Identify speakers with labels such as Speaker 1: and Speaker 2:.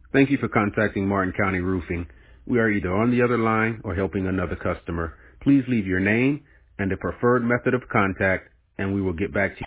Speaker 1: Thank you for contacting Martin County Roofing. We are either on the other line or helping another customer. Please leave your name and a preferred method of contact, and we will get back to you.